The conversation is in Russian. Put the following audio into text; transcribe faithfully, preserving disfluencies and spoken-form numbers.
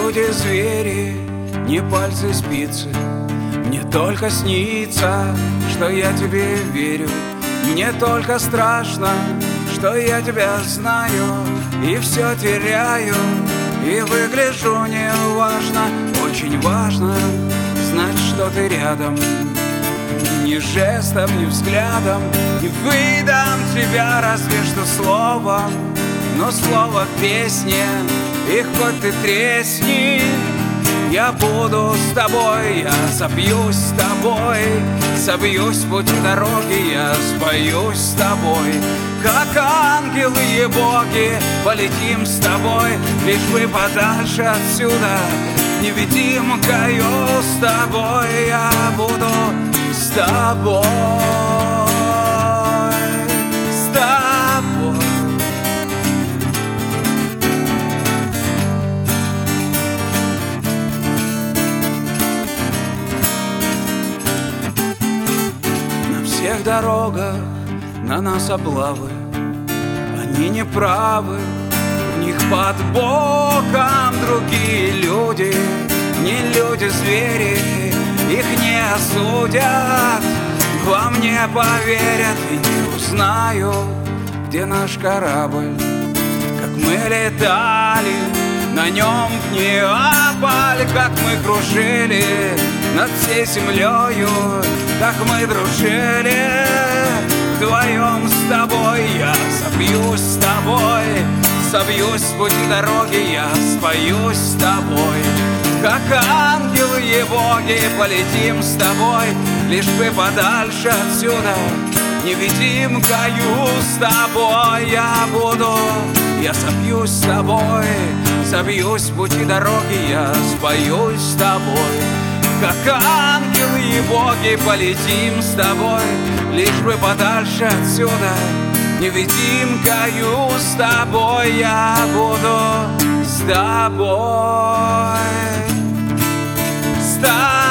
люди звери, не пальцы спицы. Мне только снится, что я тебе верю. Мне только страшно, что я тебя знаю и все теряю, и выгляжу неважно. Очень важно знать, что ты рядом. Ни жестом, ни взглядом не выдам тебя, разве что словом. Но слово в песне, и хоть ты тресни, я буду с тобой, я собьюсь с тобой, собьюсь в пути дороги, я споюсь с тобой. Как ангелы и боги полетим с тобой, лишь бы подальше отсюда. Невидимкою с тобой я буду с тобой, с тобой. На всех дорогах на нас облавы, они не правы, у них под боком другие люди, не люди-звери, их не осудят, во мне поверят и не узнают, где наш корабль, как мы летали на нем в Неаполь, как мы кружили над всей землею, как мы дружили. Вдвоем с тобой я собьюсь с тобой, собьюсь с пути дороги, я споюсь с тобой. Как ангелы и боги полетим с тобой, лишь бы подальше отсюда. Невидимкою с тобой я буду, я собьюсь с тобой, собьюсь с пути дороги, я споюсь с тобой. Как ангелы и боги полетим с тобой, лишь бы подальше отсюда. Невидимкою с тобой я буду, с тобой, с тобой.